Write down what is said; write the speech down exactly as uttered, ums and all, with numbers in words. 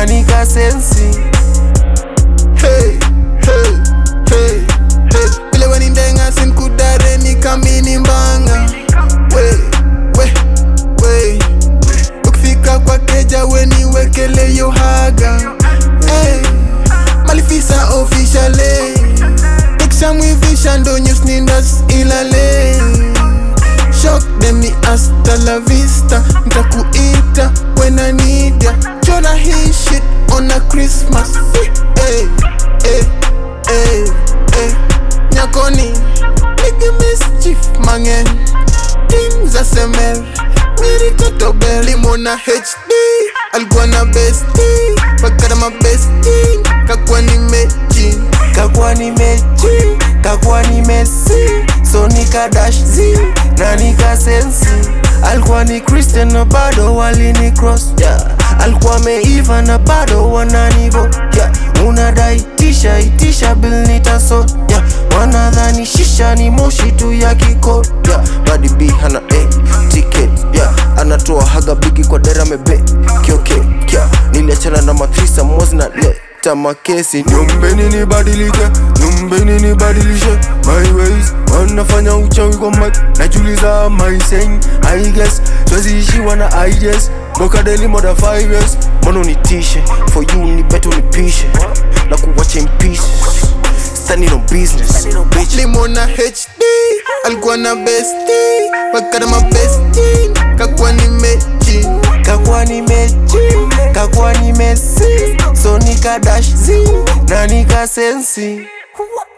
na nika sensi. Hey, hey, hey, hey. Bile wani ndenga sin kudare ni kamini mbanga. We, we, we. Ukifika kwa keja weni wekele yo haga. Hey, malifisa officially. Ikisha mwivisha ndo news nindas ilale. Shock them ni hasta la vista. Ntakuita when I need ya. Jona hii shit on a Christmas. Hey, hey, hey, hey. Nyakoni nigga mischief mangen. Things a semel. Miri kotobel. Limona H D. Alikuwa na bestie. Pakada ma bestie. Kakwa ni mechi. Kakwa ni mechi, kakwa ni Messi. So nika dash Z, na nika sensi. Alikuwa ni Christian na bado wali ni cross, yeah. Alikuwa meiva na bado wananivo, yeah. Unadai tisha, itisha bill nitaso, yeah. Wanadhani shisha ni moshi tu ya kiko, yeah. Badi B hana A, ticket, yeah. Anatoa haga bigi kwa dera mebe, kioke, yeah. Niliachana na matrisa mozi na le makesi. Nyumbeni ni badilike, nyumbeni ni badilishe. My ways, wanafanya uchawi kwa mic. Najuliza my saying, I guess Swezi ishiwa na ideas. Boka daily more five years. Mono nitishe, for you ni beto nipishe. Na kuwache in pieces, standing on business, bitch. Limona H D, alikuwa na bestie. Pakada ma bestie, kakwa ni mechi. Kakwa ni mechi, kakwa ni Messi. So nika dash Z, na nika sensi.